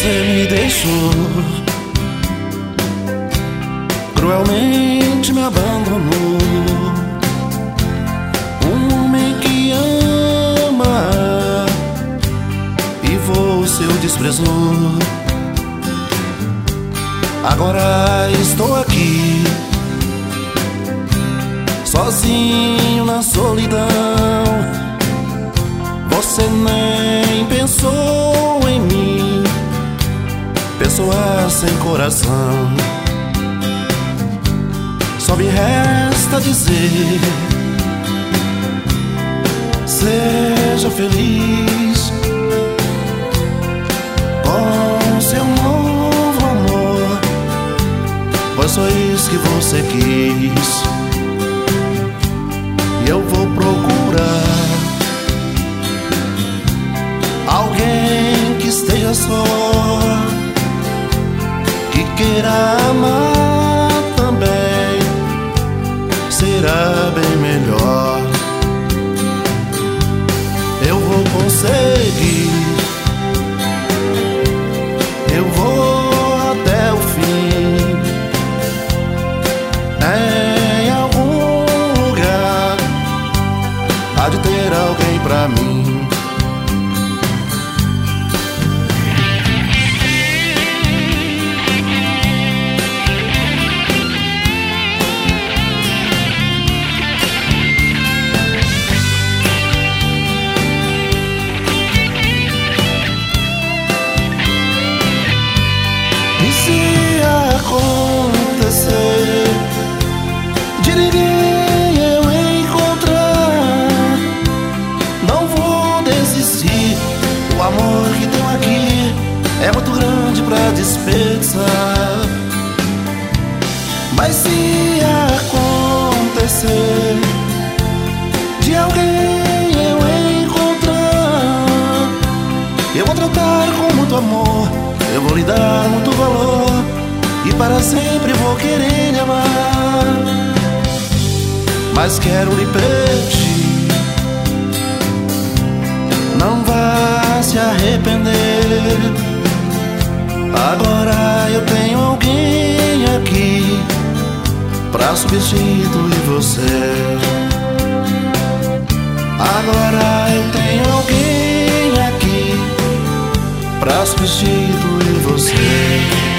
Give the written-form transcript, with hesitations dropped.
você me deixou, cruelmente me abandonou. Um homem que ama e você o desprezou. Agora estou aqui, sozinho na solidão. Você nem pensou em mim, pessoa sem coração. Só me resta dizer: seja feliz com seu novo amor, pois foi isso que você quis. E eu vou procurar alguém que esteja só, que queira amar também, será bem melhor. Eu vou conseguir, eu vou até o fim. Em algum lugar há de ter alguém pra mim. Acontecer de ninguém eu encontrar, não vou desistir. O amor que tenho aqui é muito grande pra desperdiçar. Mas se acontecer de alguém eu encontrar, eu vou tratar com muito amor, eu vou lhe dar muito valor, e para sempre vou querer lhe amar. Mas quero lhe pedir, não vá se arrepender. Agora eu tenho alguém aqui pra substituir você. Agora eu tenho alguém aqui pra substituir você.